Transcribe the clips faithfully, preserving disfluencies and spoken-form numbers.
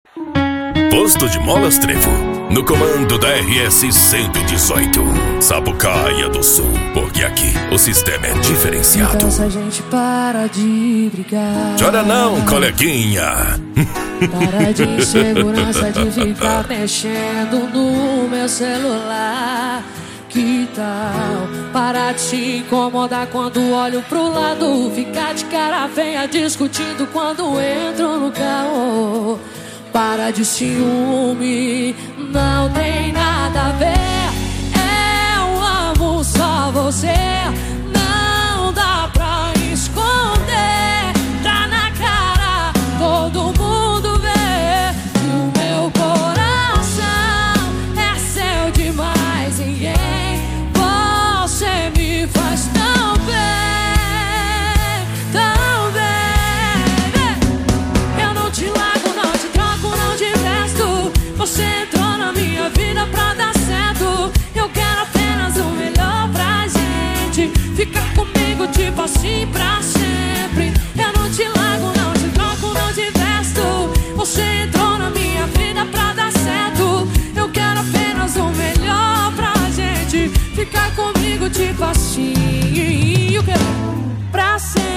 Posto de Molas Trevo, no comando da R S cento e dezoito, Sapucaia do Sul, porque aqui o sistema é diferenciado. Então se a gente para de brigar, chora não, coleguinha. para de insegurança de ficar mexendo no meu celular. Que tal parar de se incomodar quando olho pro lado, ficar de cara feia discutindo quando entro no carro. Para de ciúme, não tem nada a ver. Eu amo só você, não dá pra esconder. Tá na cara, todo mundo vê que o meu coração é seu demais. Ninguém, você me faz tão bem, tão bem. Eu não te largo, não te troco, não te empresto. Você entrou na minha vida pra dar certo. Eu quero apenas o melhor pra gente, ficar comigo tipo assim pra sempre. Eu não te largo, não te troco, não te empresto. Você entrou na minha vida pra dar certo. Eu quero apenas o melhor pra gente, ficar comigo tipo assim. Eu quero pra sempre.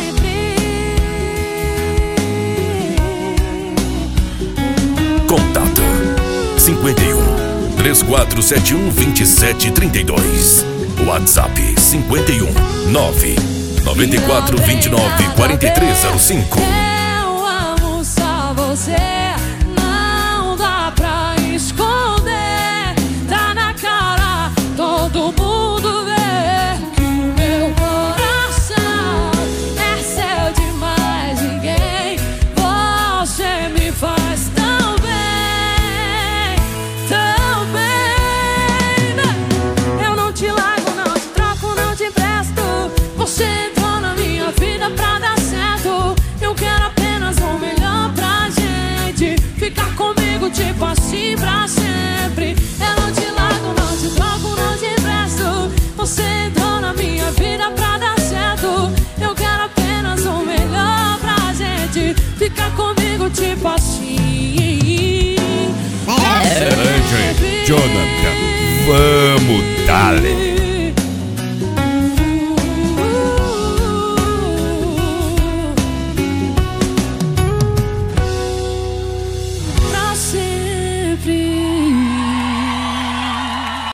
Contato cinquenta e um, três quatro sete um, dois sete três dois. WhatsApp cinquenta e um, nove nove quatro dois nove quatro três zero cinco. Eu amo só você, não dá pra esconder. Tá na cara, todo mundo vê que o meu coração é seu demais. Ninguém, você me faz tão bem, tão bem. Eu não te largo, não te troco, não te empresto. Você entrou na minha vida pra dar certo. Eu quero apenas o melhor pra gente, ficar comigo tipo assim pra sempre. Eu não te largo, não te troco, não te empresto. Você entrou na minha vida pra dar certo. Eu quero apenas o melhor pra gente, ficar comigo tipo assim. Jonathan, vamos, dale.